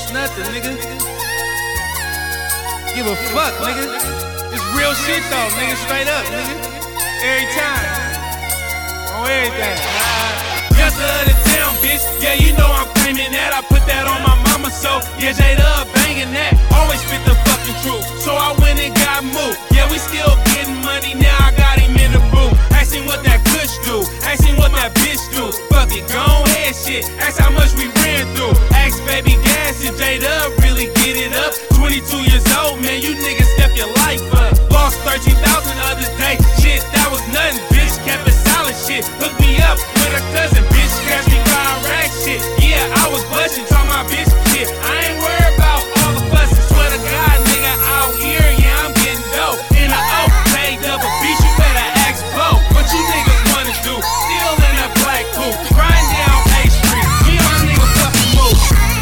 nothing, nigga. Give a fuck, nigga. It's real shit though, nigga. Straight up, nigga. Every time. On everything. Youngster of the town, bitch. Yeah, you know I'm claiming that. I put that on my mama, so yeah, Jada banging that. Always spit the fucking truth. So I went and got moved. Yeah, we still getting money. Now I got him in the booth. Ask him what that kush do. Ask him what that bitch do. Fuck it, go ahead, shit. Ask how much we ran through. Ask baby gas if Jada really get it up. 22 years old, man, you niggas step your life up. Lost 13,000 the other day. Shit, that was nothing, bitch. Kept it solid, shit. Hook me up with a cousin, bitch. Scratch me 5 racks, shit. Yeah, I was bustin', talk my bitch shit. I ain't worried about all the fussin'. Swear to God, nigga, out here, yeah, I'm getting dope. In the O, paid double beat, you better ask Bo. What you niggas wanna do? Still in that black coupe, riding down A Street. Me and my nigga fucking move.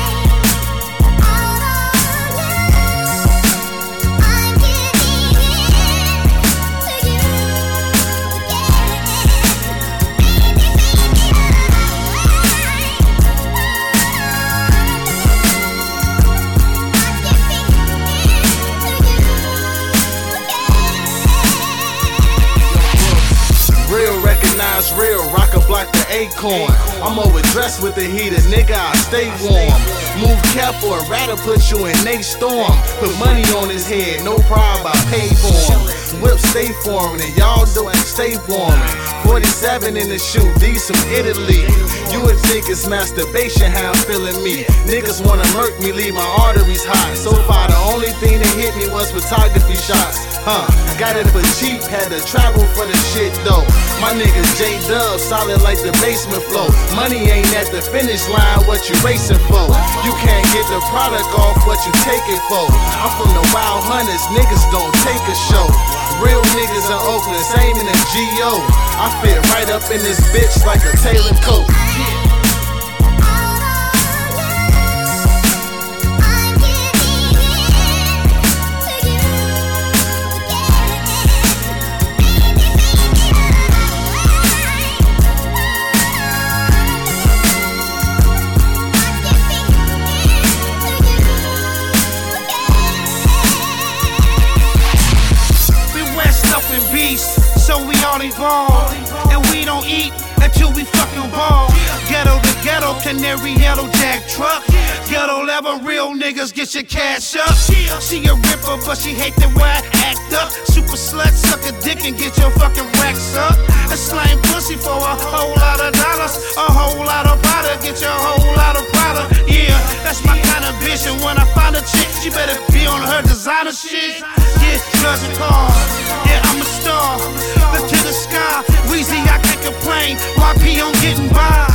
Real, rock a block the acorn. I'm overdressed with the heater, nigga, I stay warm. Move careful, a rat'll put you in Nate Storm. Put money on his head, no problem, I pay for him. Whip stay foreign, and y'all do it, stay warm. 47 in the shoe, these from Italy. You would think it's masturbation, how I'm feeling me. Niggas wanna murk me, leave my arteries hot. So far, the only thing that hit me was photography shots. Got it for cheap, had to travel for the shit though. My nigga J-Dub, solid like the basement flow. Money ain't at the finish line, what you racing for? You can't get the product off what you take it for. I'm from the Wild Hunters, niggas don't take a show. Real niggas in Oakland, same in the G.O. I fit right up in this bitch like a tailored coat. So we all involved, and we don't eat until we fucking ball. Ghetto to ghetto, canary yellow jack truck. Ghetto level, real niggas get your cash up. She a ripper, but she hate the way I act up. Super slut, suck a dick and get your fucking racks up. A slang pussy for a whole lot of dollars. A whole lot of product, get your whole lot of product. Yeah, that's my kind of bitch, and when I find a chick, she better be on her designer shit. Yeah, drugs and cars, yeah, I'm a star. Look to the sky, Weezy, I can't complain. YP on getting by.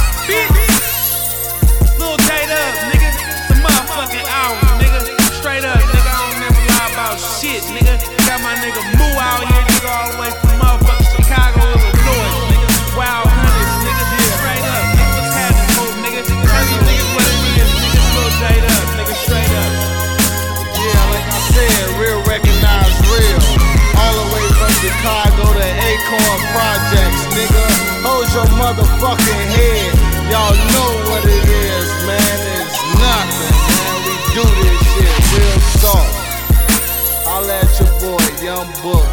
Lil J-Dub, nigga. It's a motherfucking album, nigga. Straight up, nigga. I don't never lie about shit, nigga. Got my nigga Moo out here, nigga, all the way from motherfucking Chicago, Illinois, nigga. Wild Hunters, nigga. Straight up, nigga. What's happening, Moo, nigga? Tell you niggas what it is, nigga. Lil J-Dub, nigga. Straight up. Yeah, like I said, real recognize real. All the way from Chicago to Acorn Projects, nigga. Hold your motherfucking head. Y'all know what it is, man. It's nothing, man. We do this shit real talk. Holla at your boy, Young Book.